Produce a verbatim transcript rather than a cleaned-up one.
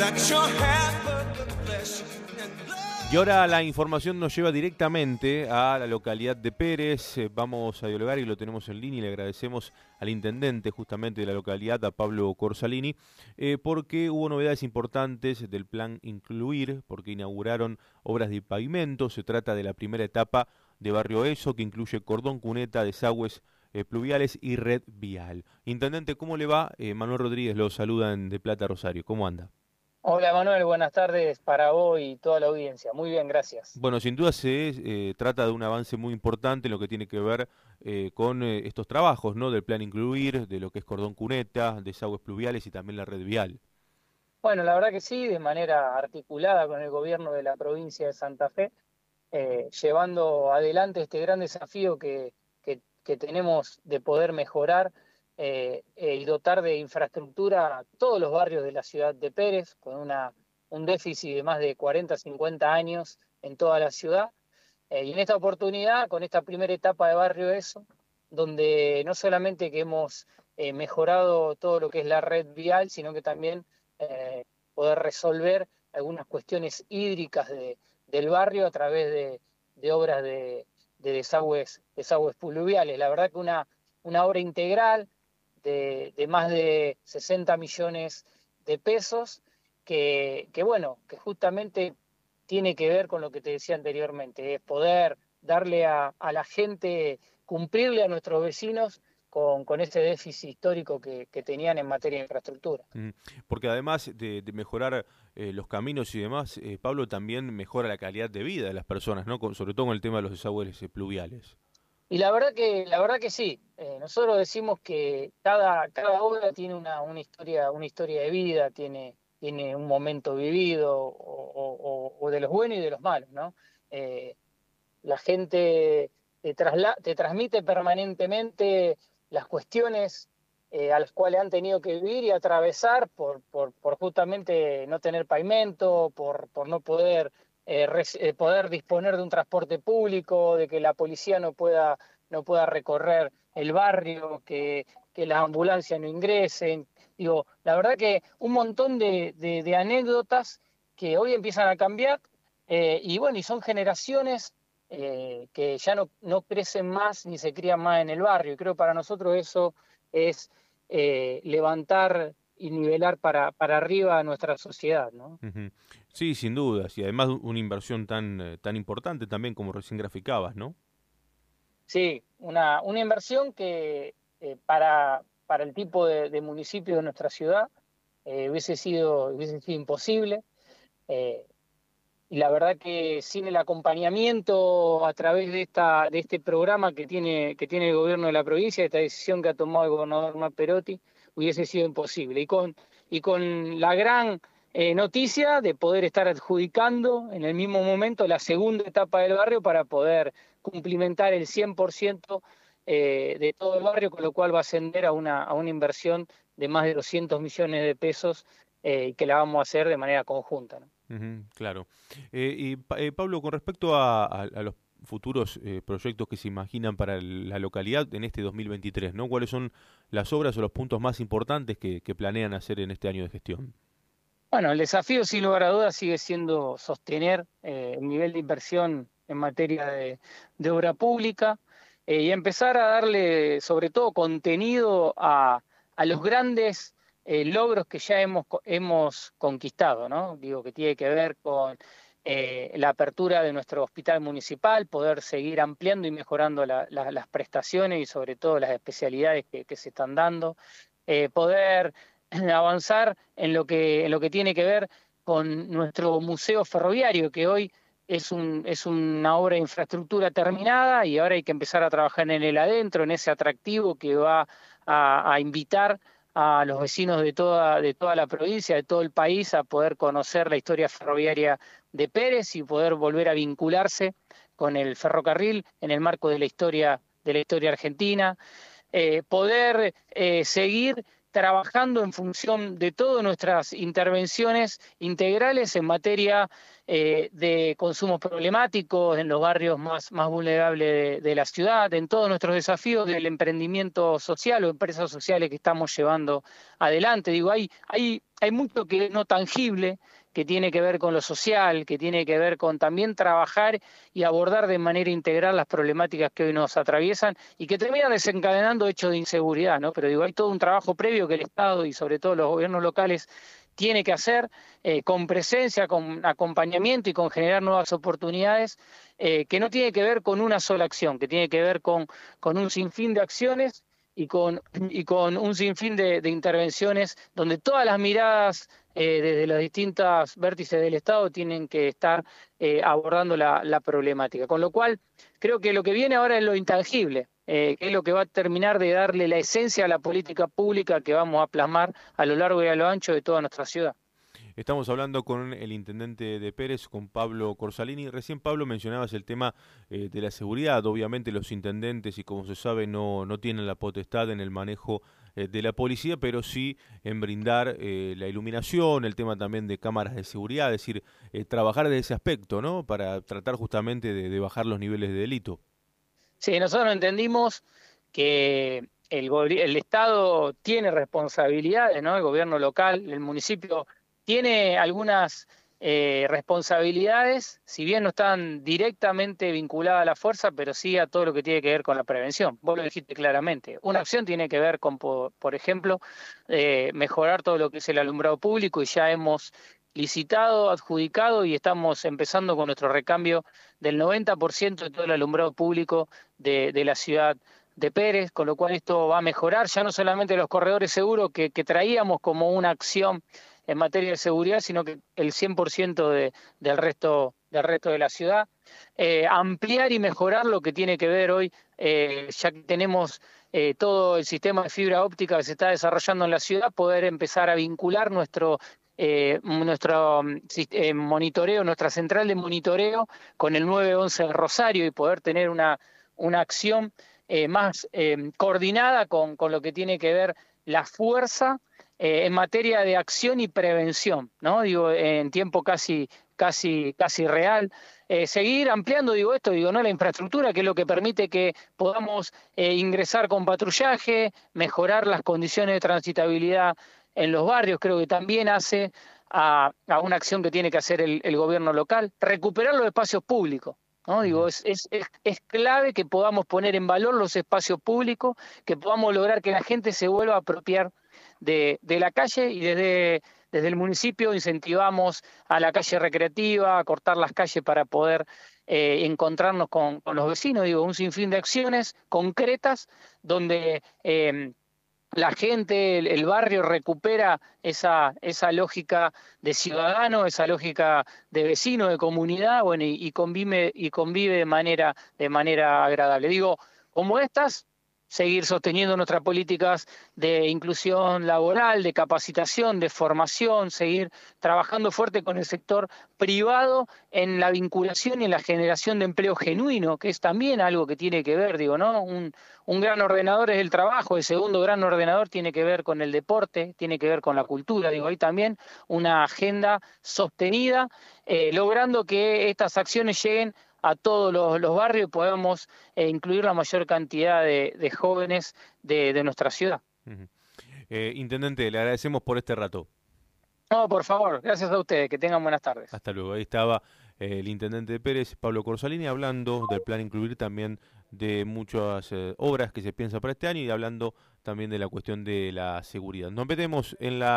Y ahora la información nos lleva directamente a la localidad de Pérez. Eh, Vamos a dialogar y lo tenemos en línea y le agradecemos al intendente justamente de la localidad, a Pablo Corsalini, eh, porque hubo novedades importantes del plan Incluir, porque inauguraron obras de pavimento. Se trata de la primera etapa de Barrio Eso, que incluye cordón cuneta, desagües eh, pluviales y red vial. Intendente, ¿cómo le va? Eh, Manuel Rodríguez lo saluda en De Plata, Rosario. ¿Cómo anda? Hola Manuel, buenas tardes para vos y toda la audiencia. Muy bien, gracias. Bueno, sin duda se eh, trata de un avance muy importante en lo que tiene que ver eh, con eh, estos trabajos, ¿no? Del plan Incluir, de lo que es cordón cuneta, desagües pluviales y también la red vial. Bueno, la verdad que sí, de manera articulada con el gobierno de la provincia de Santa Fe, eh, llevando adelante este gran desafío que, que, que tenemos de poder mejorar eh, eh, y dotar de infraestructura a todos los barrios de la ciudad de Pérez, con una, un déficit de más de cuarenta, cincuenta años en toda la ciudad. Eh, y en esta oportunidad, con esta primera etapa de Barrio Eso, donde no solamente que hemos eh, mejorado todo lo que es la red vial, sino que también eh, poder resolver algunas cuestiones hídricas de, del barrio a través de, de obras de, de desagües, desagües pluviales. La verdad que una, una obra integral de, de más de sesenta millones de pesos, que, que bueno, que justamente tiene que ver con lo que te decía anteriormente, es poder darle a, a la gente, cumplirle a nuestros vecinos con, con ese déficit histórico que, que tenían en materia de infraestructura. Mm, Porque además de, de mejorar eh, los caminos y demás, eh, Pablo, también mejora la calidad de vida de las personas, ¿no? Con- sobre todo con el tema de los desagües eh, pluviales. Y la verdad que, la verdad que sí, eh, nosotros decimos que cada, cada obra tiene una, una historia, una historia de vida, tiene, tiene un momento vivido, o, o- o de los buenos y de los malos, ¿no? Eh, la gente te, trasla te transmite permanentemente las cuestiones eh, a las cuales han tenido que vivir y atravesar por, por, por justamente no tener pavimento, por, por no poder, eh, res, eh, poder disponer de un transporte público, de que la policía no pueda, no pueda recorrer el barrio, que, que las ambulancias no ingresen. Digo, la verdad que un montón de, de, de anécdotas que hoy empiezan a cambiar eh, y bueno, y son generaciones eh, que ya no, no crecen más ni se crían más en el barrio. Y creo que para nosotros eso es eh, levantar y nivelar para, para arriba a nuestra sociedad, ¿no? Ujú. Sí, sin dudas. Y además una inversión tan, eh, tan importante también como recién graficabas, ¿no? Sí, una, una inversión que eh, para, para el tipo de, de municipio de nuestra ciudad eh, hubiese sido, hubiese sido imposible. Eh, y la verdad que sin el acompañamiento a través de esta de este programa que tiene que tiene el gobierno de la provincia, esta decisión que ha tomado el gobernador Mar Perotti, hubiese sido imposible. Y con y con la gran eh, noticia de poder estar adjudicando en el mismo momento la segunda etapa del barrio para poder cumplimentar el cien por ciento eh, de todo el barrio, con lo cual va a ascender a una a una inversión de más de doscientos millones de pesos eh, que la vamos a hacer de manera conjunta, ¿no? Ujú, claro. Eh, y Pa- eh, Pablo, con respecto a, a- a los futuros eh, proyectos que se imaginan para el- la localidad en este dos mil veintitrés, ¿no? ¿Cuáles son las obras o los puntos más importantes que, que planean hacer en este año de gestión? Bueno, el desafío sin lugar a dudas sigue siendo sostener eh, el nivel de inversión en materia de, de obra pública eh, y empezar a darle sobre todo contenido a, a los grandes eh, logros que ya hemos, hemos conquistado, ¿no? Digo, que tiene que ver con eh, la apertura de nuestro hospital municipal, poder seguir ampliando y mejorando la, la, las prestaciones y sobre todo las especialidades que, que se están dando, eh, poder avanzar en lo que, en lo que tiene que ver con nuestro museo ferroviario, que hoy es, un, es una obra de infraestructura terminada y ahora hay que empezar a trabajar en el adentro, en ese atractivo que va a, a invitar a los vecinos de toda, de toda la provincia, de todo el país, a poder conocer la historia ferroviaria de Pérez y poder volver a vincularse con el ferrocarril en el marco de la historia, de la historia argentina, eh, poder eh, seguir trabajando en función de todas nuestras intervenciones integrales en materia eh, de consumos problemáticos en los barrios más, más vulnerables de, de la ciudad, en todos nuestros desafíos del emprendimiento social o empresas sociales que estamos llevando adelante. Digo, hay, hay hay mucho que es no tangible, que tiene que ver con lo social, que tiene que ver con también trabajar y abordar de manera integral las problemáticas que hoy nos atraviesan y que terminan desencadenando hechos de inseguridad, ¿no? Pero digo, hay todo un trabajo previo que el Estado y sobre todo los gobiernos locales tiene que hacer eh, con presencia, con acompañamiento y con generar nuevas oportunidades, eh, que no tiene que ver con una sola acción, que tiene que ver con, con un sinfín de acciones y con, y con un sinfín de, de intervenciones donde todas las miradas eh, desde los distintos vértices del Estado tienen que estar eh, abordando la, la problemática. Con lo cual, creo que lo que viene ahora es lo intangible, eh, que es lo que va a terminar de darle la esencia a la política pública que vamos a plasmar a lo largo y a lo ancho de toda nuestra ciudad. Estamos hablando con el intendente de Pérez, con Pablo Corsalini. Recién, Pablo, mencionabas el tema eh, de la seguridad. Obviamente los intendentes, y como se sabe, no, no tienen la potestad en el manejo eh, de la policía, pero sí en brindar eh, la iluminación, el tema también de cámaras de seguridad, es decir, eh, trabajar de ese aspecto, ¿no? Para tratar justamente de, de bajar los niveles de delito. Sí, nosotros entendimos que el, el Estado tiene responsabilidades, ¿no? El gobierno local, el municipio tiene algunas eh, responsabilidades, si bien no están directamente vinculadas a la fuerza, pero sí a todo lo que tiene que ver con la prevención. Vos lo dijiste claramente. Una acción tiene que ver con, por, por ejemplo, eh, mejorar todo lo que es el alumbrado público y ya hemos licitado, adjudicado y estamos empezando con nuestro recambio del noventa por ciento de todo el alumbrado público de, de la ciudad de Pérez, con lo cual esto va a mejorar ya no solamente los corredores seguros que, que traíamos como una acción en materia de seguridad, sino que el cien por ciento de, del, resto, del resto de la ciudad. Eh, ampliar y mejorar lo que tiene que ver hoy, eh, ya que tenemos eh, todo el sistema de fibra óptica que se está desarrollando en la ciudad, poder empezar a vincular nuestro Eh, nuestro eh, monitoreo, nuestra central de monitoreo con el nueve once de Rosario y poder tener una, una acción eh, más eh, coordinada con, con lo que tiene que ver la fuerza eh, en materia de acción y prevención, ¿no? Digo, en tiempo casi, casi, casi real. Eh, seguir ampliando, digo esto, digo, ¿no? La infraestructura, que es lo que permite que podamos eh, ingresar con patrullaje, mejorar las condiciones de transitabilidad en los barrios, creo que también hace a, a una acción que tiene que hacer el, el gobierno local, recuperar los espacios públicos, ¿no? Digo, es, es, es, es clave que podamos poner en valor los espacios públicos, que podamos lograr que la gente se vuelva a apropiar de, de la calle y desde, desde el municipio incentivamos a la calle recreativa, a cortar las calles para poder eh, encontrarnos con, con los vecinos, digo, un sinfín de acciones concretas donde eh, la gente, el, el barrio recupera esa, esa lógica de ciudadano, esa lógica de vecino, de comunidad, bueno, y, y convive, y convive de manera, de manera agradable. Digo, como estas, seguir sosteniendo nuestras políticas de inclusión laboral, de capacitación, de formación, seguir trabajando fuerte con el sector privado en la vinculación y en la generación de empleo genuino, que es también algo que tiene que ver, digo, ¿no? Un, un gran ordenador es el trabajo, el segundo gran ordenador tiene que ver con el deporte, tiene que ver con la cultura, digo, hay también una agenda sostenida, eh, logrando que estas acciones lleguen a todos los, los barrios y podamos eh, incluir la mayor cantidad de, de jóvenes de, de nuestra ciudad. Uh-huh. eh, Intendente, le agradecemos por este rato. No, por favor, gracias a ustedes, que tengan buenas tardes. Hasta luego. Ahí estaba eh, el intendente de Pérez, Pablo Corsalini, hablando del plan incluir también de muchas eh, obras que se piensa para este año y hablando también de la cuestión de la seguridad. Nos metemos en la